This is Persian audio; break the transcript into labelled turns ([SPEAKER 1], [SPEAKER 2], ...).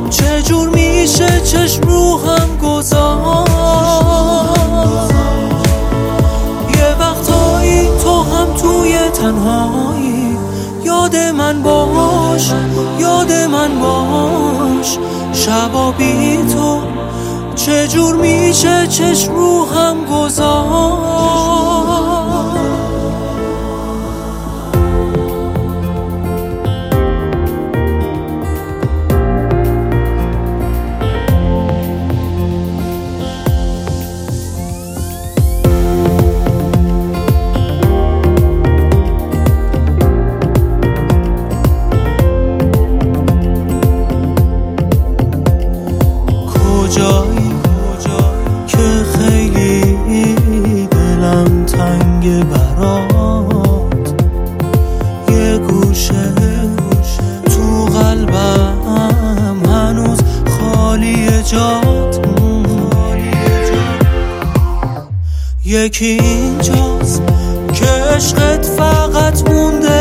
[SPEAKER 1] چجور میشه چشم رو هم گذاشت. یه وقتایی تو هم توی تنهایی یاد من باش، یاد من باش. شبا بی تو چجور میشه چشم رو هم گذاشت. کجایی که خیلی دلم تنگ برات، یه گوشه تو قلبم هنوز خالی جات. یکی اینجاست که عشقت فقط مونده